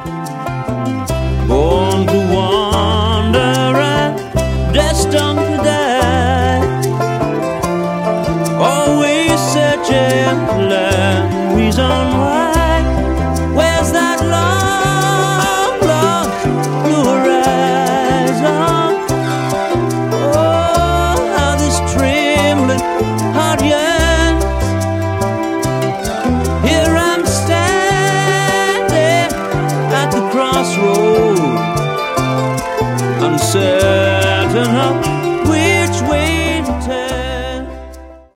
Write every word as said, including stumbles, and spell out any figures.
born to wander and destined to die, always searching for the reason why.